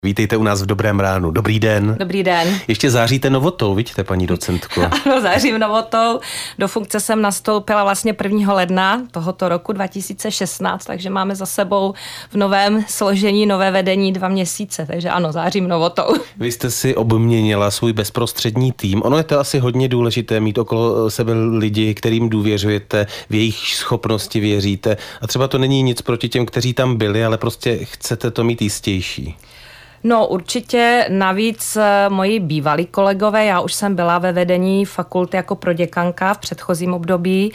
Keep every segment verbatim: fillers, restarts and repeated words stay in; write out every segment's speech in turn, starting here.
Vítejte u nás v Dobrém ránu. Dobrý den. Dobrý den. Ještě záříte novotou, vidíte, paní docentko? Ano, zářím novotou. Do funkce jsem nastoupila vlastně prvního ledna tohoto roku dva tisíce šestnáct, takže máme za sebou v novém složení, nové vedení dva měsíce, takže ano, zářím novotou. Vy jste si obměnila svůj bezprostřední tým. Ono je to asi hodně důležité mít okolo sebe lidi, kterým důvěřujete, v jejich schopnosti věříte. A třeba to není nic proti těm, kteří tam byli, ale prostě chcete to mít jistější. No určitě, navíc moji bývalí kolegové, já už jsem byla ve vedení fakulty jako proděkanka v předchozím období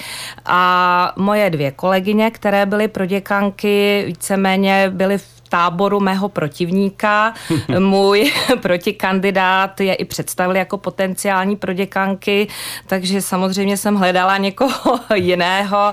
a moje dvě kolegyně, které byly proděkanky, víceméně byly v táboru mého protivníka. Můj protikandidát je i představil jako potenciální proděkanky, takže samozřejmě jsem hledala někoho jiného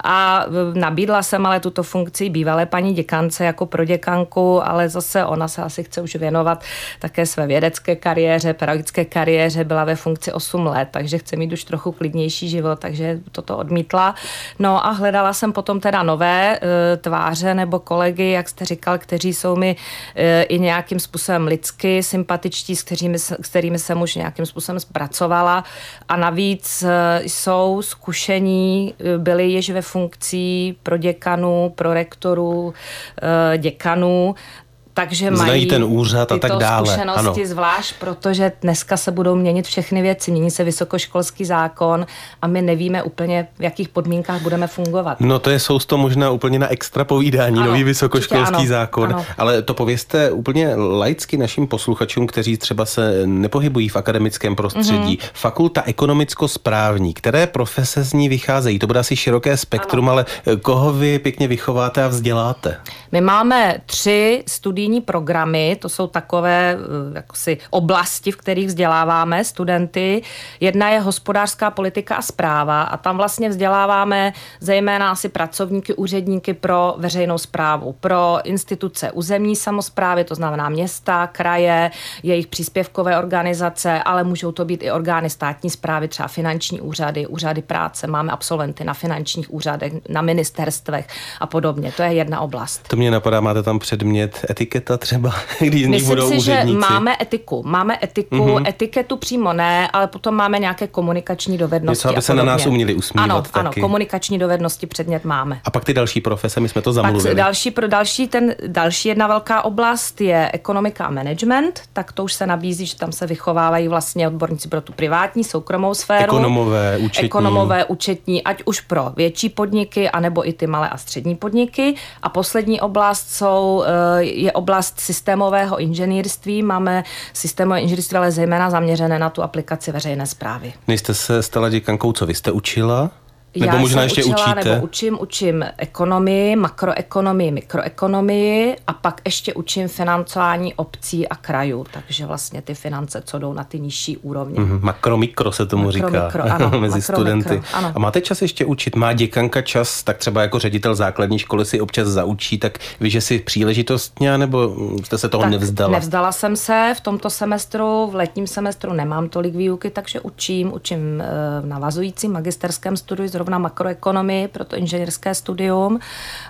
a nabídla jsem ale tuto funkci bývalé paní děkance jako proděkanku, ale zase ona se asi chce už věnovat také své vědecké kariéře, pedagogické kariéře, byla ve funkci osm let, takže chce mít už trochu klidnější život, takže toto odmítla. No a hledala jsem potom teda nové e, tváře nebo kolegy, jak jste říkal, kteří jsou mi e, i nějakým způsobem lidsky sympatičtí, s kterými, s kterými jsem už nějakým způsobem zpracovala a navíc e, jsou zkušení, byli již ve funkcí pro děkanů, pro rektorů, e, děkanů, takže znají mají ten úřad a tak dále. Zkušenosti, ano. Zvlášť, protože dneska se budou měnit všechny věci. Mění se vysokoškolský zákon a my nevíme úplně, v jakých podmínkách budeme fungovat. No to je sousto možná úplně na extra povídání, ano, nový vysokoškolský ano, zákon. Ano. Ale to povězte úplně laicky našim posluchačům, kteří třeba se nepohybují v akademickém prostředí. Mm-hmm. Fakulta ekonomicko-správní, které profese z ní vycházejí? To bude asi široké spektrum, ano. Ale koho vy pěkně vychováte a vzděláte? My máme tři studijní programy, to jsou takové jakosi oblasti, v kterých vzděláváme studenty. Jedna je hospodářská politika a správa a tam vlastně vzděláváme zejména asi pracovníky, úředníky pro veřejnou správu, pro instituce územní samosprávy, to znamená města, kraje, jejich příspěvkové organizace, ale můžou to být i orgány státní správy, třeba finanční úřady, úřady práce, máme absolventy na finančních úřadech, na ministerstvech a podobně. To je jedna oblast. To mě napadá, máte tam předmět etiketa třeba, když z nich budou úředníci? Myslím si, že máme etiku. Máme etiku, mm-hmm. etiketu přímo ne, ale potom máme nějaké komunikační dovednosti. Něco, aby se na nás uměli usmívat ano, taky. Ano, komunikační dovednosti předmět máme. A pak ty další profese, my jsme to zamluvili. Pak další, pro další, ten, další jedna velká oblast je ekonomika a management, tak to už se nabízí, že tam se vychovávají vlastně odborníci pro tu privátní, soukromou sféru. Ekonomové, účetní. Ekonomové, účetní, ať už pro větší podniky, anebo i ty malé a střední podniky. A poslední oblast jsou, je oblast systémového inženýrství. Máme systémové inženýrství, ale zejména zaměřené na tu aplikaci veřejné správy. Nejste se stala děkankou, co vy jste učila? Nebo Já možná jsem ještě učila, učíte? Nebo učím, učím ekonomii, makroekonomii, mikroekonomii a pak ještě učím financování obcí a krajů, takže vlastně ty finance, co jdou na ty nižší úrovně. Mm, makro, mikro se tomu makro, říká mikro, ano, mezi makro, studenty. Mikro, ano. A máte čas ještě učit? Má děkanka čas, tak třeba jako ředitel základní školy si občas zaučí, tak ví, že si příležitostně, nebo jste se toho tak nevzdala? Nevzdala jsem se v tomto semestru, v letním semestru nemám tolik výuky, takže učím, učím v navazujícím magisterském studiu zrovna makroekonomii pro to inženýrské studium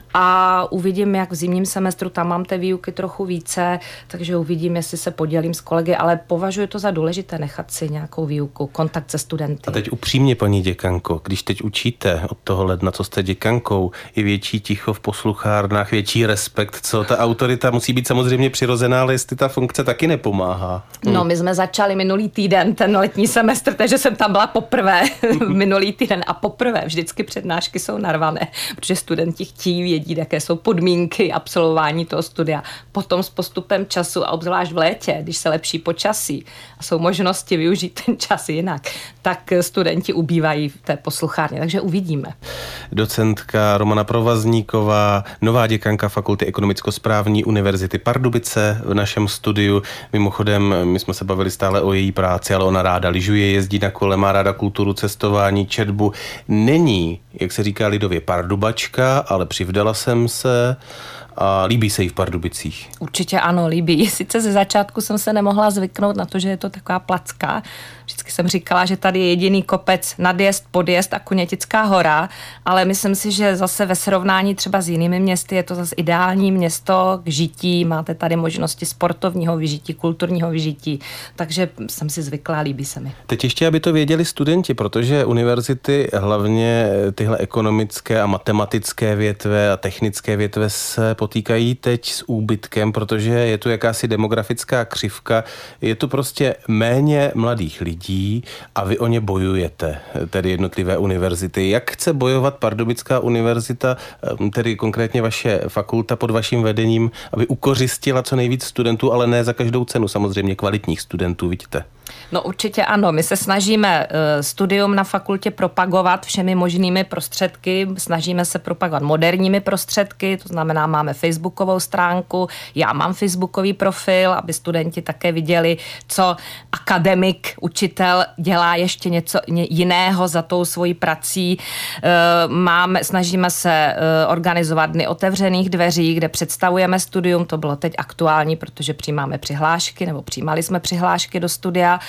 a uvidím, jak v zimním semestru, tam mám té výuky trochu více, takže uvidím, jestli se podělím s kolegy, ale považuji to za důležité nechat si nějakou výuku, kontakt se studenty. A teď upřímně, paní děkanko, když teď učíte od toho ledna, co jste děkankou, je větší ticho v posluchárnách, větší respekt, co ta autorita musí být samozřejmě přirozená, ale jestli ta funkce taky nepomáhá. Hm. No, my jsme začali minulý týden, ten letní semestr, takže jsem tam byla poprvé minulý týden a poprvé vždycky přednášky jsou narvané, protože studenti chtějí vědět, jaké jsou podmínky absolvování toho studia. Potom s postupem času a obzvlášť v létě, když se lepší počasí a jsou možnosti využít ten čas jinak, tak studenti ubývají v té posluchárně, takže uvidíme. Docentka Romana Provazníková, nová děkanka Fakulty ekonomicko-správní Univerzity Pardubice v našem studiu. Mimochodem, my jsme se bavili stále o její práci, ale ona ráda lyžuje, jezdí na kole, má ráda kulturu, cestování, četbu. Není, jak se říká lidově, pardubačka, ale přivdala jsem se a líbí se jí v Pardubicích? Určitě ano, líbí. Sice ze začátku jsem se nemohla zvyknout na to, že je to taková placka. Vždycky jsem říkala, že tady je jediný kopec, nadjezd, podjezd a Kunětická hora, ale myslím si, že zase ve srovnání třeba s jinými městy je to zase ideální město k žití. Máte tady možnosti sportovního vyžití, kulturního vyžití, takže jsem si zvykla, líbí se mi. Teď ještě, aby to věděli studenti, protože univerzity, hlavně tyhle ekonomické a matematické větve a technické větve se potýkají teď s úbytkem, protože je tu jakási demografická křivka, je tu prostě méně mladých lidí a vy o ně bojujete, tedy jednotlivé univerzity. Jak chce bojovat Pardubická univerzita, tedy konkrétně vaše fakulta pod vaším vedením, aby ukořistila co nejvíc studentů, ale ne za každou cenu, samozřejmě kvalitních studentů, vidíte? No určitě ano, my se snažíme studium na fakultě propagovat všemi možnými prostředky, snažíme se propagovat moderními prostředky, to znamená máme facebookovou stránku, já mám facebookový profil, aby studenti také viděli, co akademik, učitel dělá ještě něco jiného za tou svojí prací. Máme, snažíme se organizovat dny otevřených dveří, kde představujeme studium, to bylo teď aktuální, protože přijímáme přihlášky, nebo přijímali jsme přihlášky do studia.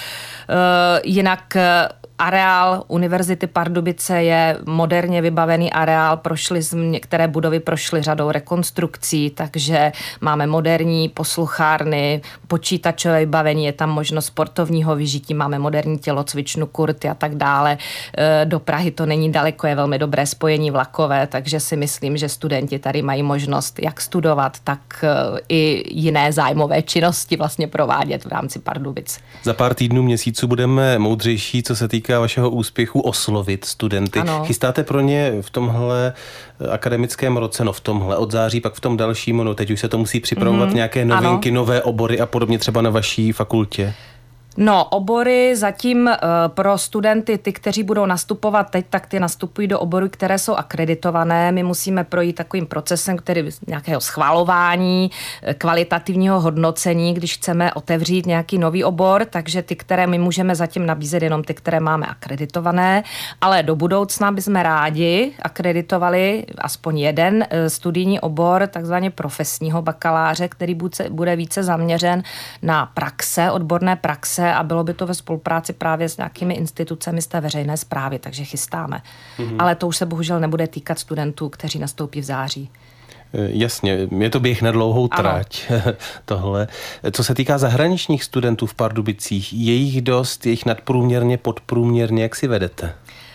Jinak areál Univerzity Pardubice je moderně vybavený areál, prošly, některé budovy prošly řadou rekonstrukcí, takže máme moderní posluchárny, počítačové vybavení, je tam možnost sportovního vyžití, máme moderní tělocvičnu, kurty a tak dále. Do Prahy to není daleko, je velmi dobré spojení vlakové, takže si myslím, že studenti tady mají možnost jak studovat, tak i jiné zájmové činnosti vlastně provádět v rámci Pardubic. Za pár týdnů, měsíců budeme moudřejší, co se týká vašeho úspěchu, oslovit studenty. Ano. Chystáte pro ně v tomhle akademickém roce, no v tomhle od září, pak v tom dalším, no teď už se to musí připravovat mm-hmm. nějaké novinky, ano. nové obory a podobně třeba na vaší fakultě? No, obory zatím uh, pro studenty, ty, kteří budou nastupovat teď, tak ty nastupují do oborů, které jsou akreditované. My musíme projít takovým procesem, který nějakého schvalování, kvalitativního hodnocení, když chceme otevřít nějaký nový obor, takže ty, které my můžeme zatím nabízet, jenom ty, které máme akreditované, ale do budoucna bychom rádi akreditovali aspoň jeden studijní obor, takzvaně profesního bakaláře, který bude více zaměřen na praxe, odborné praxe, a bylo by to ve spolupráci právě s nějakými institucemi z té veřejné správy, takže chystáme. Mm-hmm. Ale to už se bohužel nebude týkat studentů, kteří nastoupí v září. Jasně, je to běh na dlouhou trať, tohle. Co se týká zahraničních studentů v Pardubicích, je jich dost, je jich nadprůměrně, podprůměrně, jak si vedete?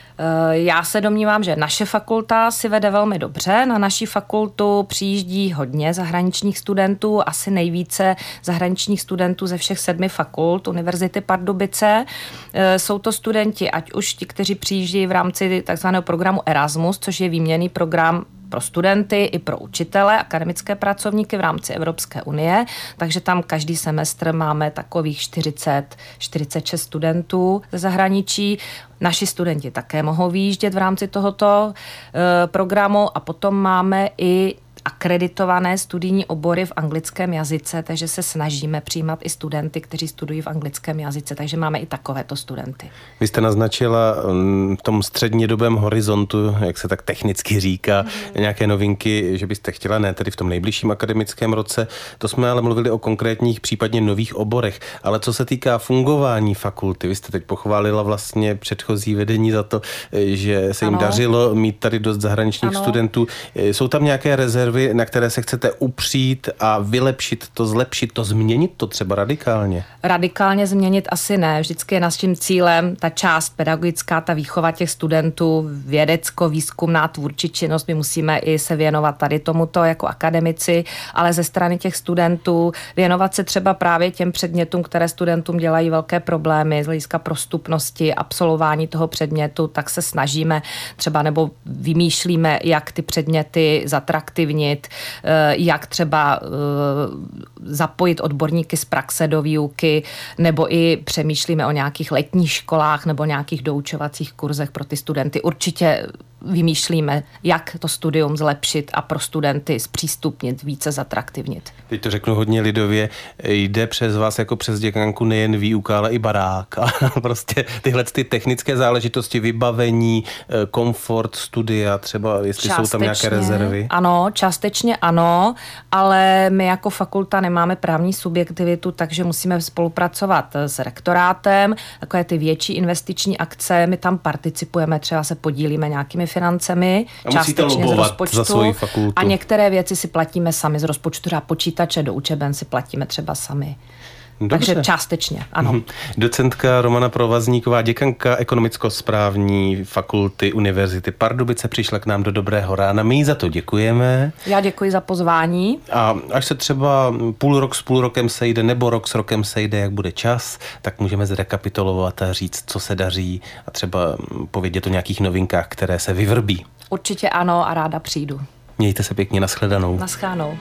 Já se domnívám, že naše fakulta si vede velmi dobře. Na naší fakultu přijíždí hodně zahraničních studentů, asi nejvíce zahraničních studentů ze všech sedmi fakult Univerzity Pardubice. Jsou to studenti, ať už ti, kteří přijíždějí v rámci takzvaného programu Erasmus, což je výměnný program pro studenty i pro učitele, akademické pracovníky v rámci Evropské unie, takže tam každý semestr máme takových čtyřicet čtyřicet šest studentů ze zahraničí. Naši studenti také mohou vyjíždět v rámci tohoto e, programu a potom máme i akreditované studijní obory v anglickém jazyce, takže se snažíme přijímat i studenty, kteří studují v anglickém jazyce, takže máme i takovéto studenty. Vy jste naznačila v tom střednědobém horizontu, jak se tak technicky říká, mm. nějaké novinky, že byste chtěla, ne tedy v tom nejbližším akademickém roce, to jsme ale mluvili o konkrétních, případně nových oborech, ale co se týká fungování fakulty, vy jste teď pochválila vlastně předchozí vedení za to, že se jim ano. dařilo mít tady dost zahraničních ano. studentů. Jsou tam nějaké rezervy, na které se chcete upřít a vylepšit to, zlepšit to, změnit to třeba radikálně? Radikálně změnit asi ne. Vždycky je naším cílem ta část pedagogická, ta výchova těch studentů, vědecko-výzkumná tvůrčí činnost. My musíme i se věnovat tady tomuto jako akademici, ale ze strany těch studentů věnovat se třeba právě těm předmětům, které studentům dělají velké problémy z hlediska prostupnosti, absolvování toho předmětu, tak se snažíme třeba nebo vymýšlíme, jak ty předměty zatraktivnit, jak třeba zapojit odborníky z praxe do výuky, nebo i přemýšlíme o nějakých letních školách nebo nějakých doučovacích kurzech pro ty studenty. Určitě vymýšlíme, jak to studium zlepšit a pro studenty zpřístupnit, více zatraktivnit. Teď to řeknu hodně lidově, jde přes vás jako přes děkanku nejen výuka, ale i barák. A prostě tyhle ty technické záležitosti, vybavení, komfort studia, třeba jestli jsou tam nějaké rezervy. Ano, částečně ano, ale my jako fakulta nemáme právní subjektivitu, takže musíme spolupracovat s rektorátem, takové ty větší investiční akce, my tam participujeme, třeba se podílíme nějakými financemi, a částečně z rozpočtu za svoji fakultu. A některé věci si platíme sami z rozpočtu, třeba počítače do učeben si platíme třeba sami. Dobře. Takže částečně, ano. Docentka Romana Provazníková, děkanka ekonomicko-správní fakulty Univerzity Pardubice, přišla k nám do Dobrého rána. My jí za to děkujeme. Já děkuji za pozvání. A až se třeba půl rok s půl rokem sejde, nebo rok s rokem sejde, jak bude čas, tak můžeme zrekapitulovat a říct, co se daří a třeba povědět o nějakých novinkách, které se vyvrbí. Určitě ano a ráda přijdu. Mějte se pěkně, nashledanou. Naschledanou.